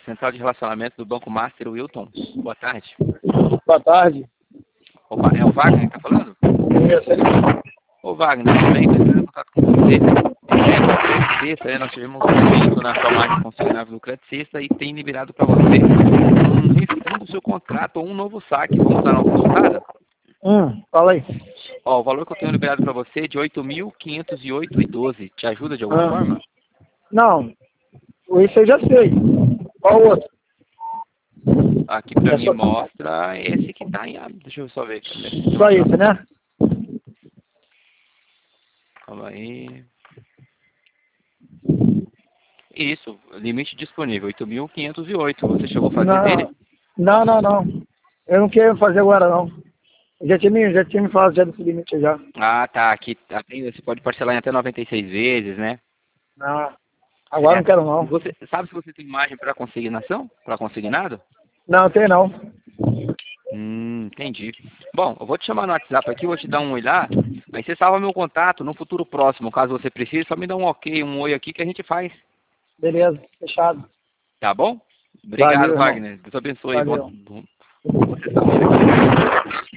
Central de Relacionamento do Banco Master, Wilton. Boa tarde. Boa tarde. Opa, é o Wagner que está falando? Ô Wagner, tudo bem? Estou entrando em contato com você. Sexta, nós tivemos um evento na sua marca consignável do Crédito Sexta e tem liberado para você um refund do seu contrato ou um novo saque. Vamos dar uma consultada? Fala aí. Ó, o valor que eu tenho liberado para você é de 8.508,12. Te ajuda de alguma forma? Não, isso eu já sei. Qual o outro? Aqui para mim mostra esse que está em... Deixa eu só ver. Só esse, né? Calma aí. Isso, limite disponível, 8.508. Você chegou a fazer dele? Não. Eu não quero fazer agora, não. Já tinha me falado já desse limite já. Ah, tá. Aqui você pode parcelar em até 96 vezes, né? Não, agora não quero, não. Você sabe se você tem margem para consignação? Para consignado? Não, tem não. Entendi. Bom, eu vou te chamar no WhatsApp aqui, vou te dar um oi lá. Aí você salva meu contato no futuro próximo, caso você precise, só me dá um ok, um oi aqui que a gente faz. Beleza, fechado. Tá bom? Obrigado, Valeu, Wagner. Deus abençoe. Valeu. Bom sexta-feira.